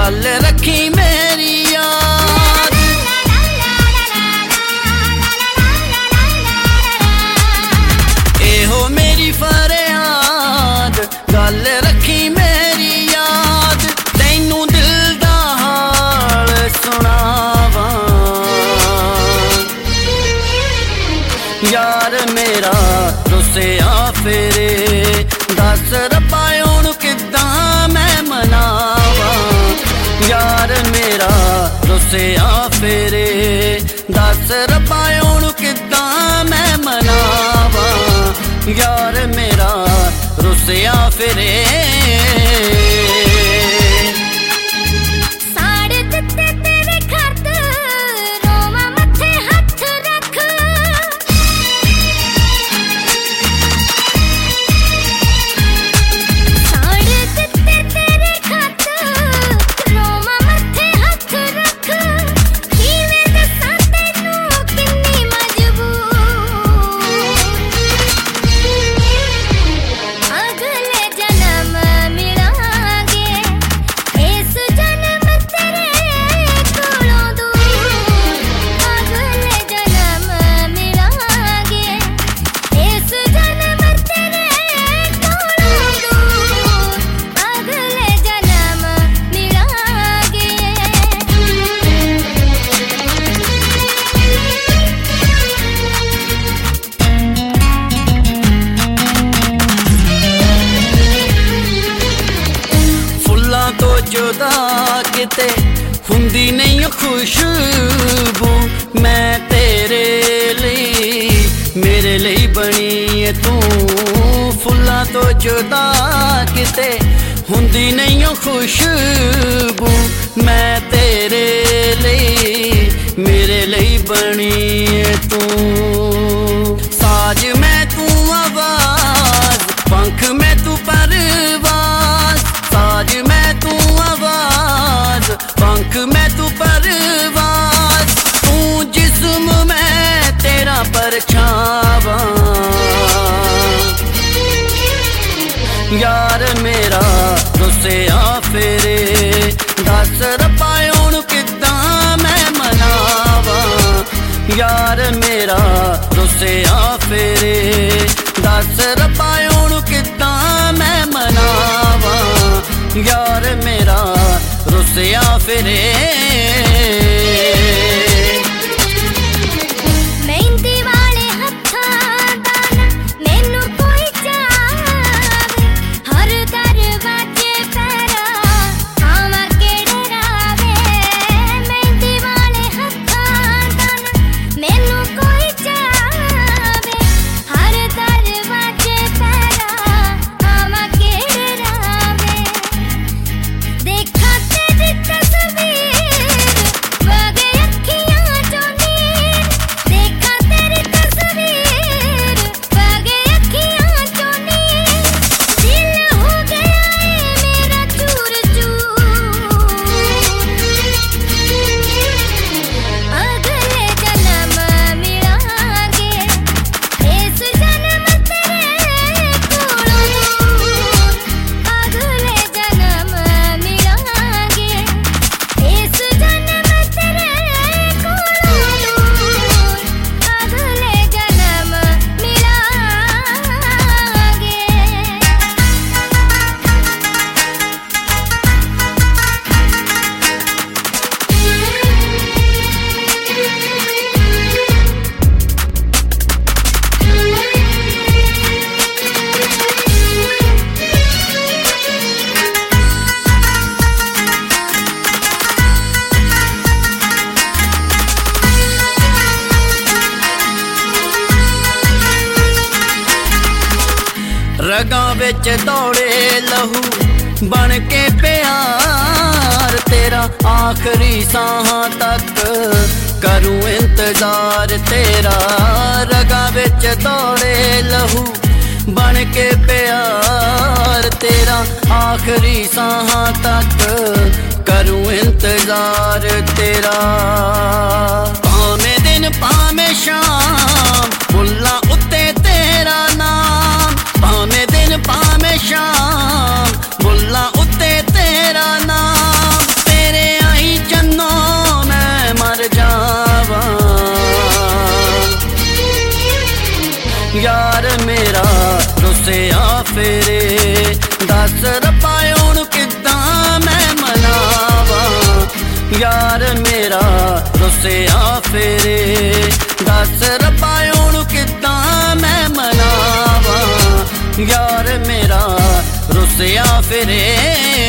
गल रखी मेरी याद। एहो मेरी फरियाद गल रखी मेरी याद, तैनू दिल दा हाल सुनावा। यार मेरा रुसिया फिरे, दस रब्बा हुण किद्दां मैं मनावा। यार मेरा रुसिया फिरे, दस रब्बा हुण किद्दां मैं मनावा। यार मेरा रुसिया फिरे। तो जुदा किते हुंदी नहीं खुशबू, मैं तेरे लिए मेरे लिए बनी है तू। फुल्लां तो जुदा किते हुंदी नहीं खुशबू, मैं तेरे लिए मेरे लिए बनी है तू। साज मैं तू आवाज, पंख में तू परवाज। साज मैं तू आवाज, पंख में तू परवाज। तू जिस्म में तेरा परछावा। यार मेरा रुसिया फिरे, दस रब्बा हुण किद्दां मैं मनावा। यार मेरा रुसिया फिरे, दस रब्बा हुण किद्दां मैं मनावा। यार मेरा रुसिया फिरे। रगां विच दौड़े लहू बन के प्यार तेरा, आखिरी सांहां तक करूं इंतजार तेरा। रगां विच दौड़े लहू बन के प्यार तेरा, आखिरी सांहां तक करूं इंतजार तेरा। भावें दिन भावें शाम बुल्ला उत्ते तेरा नाम, भावें दिन भावें शाम बुल्ला उत्ते तेरा नाम। फेरे दस रब्बा हुण किद्दां मैं मनावां यार मेरा रुसिया फेरे दस रब्बा हुण किद्दां मैं मनावां यार मेरा रुसिया फेरे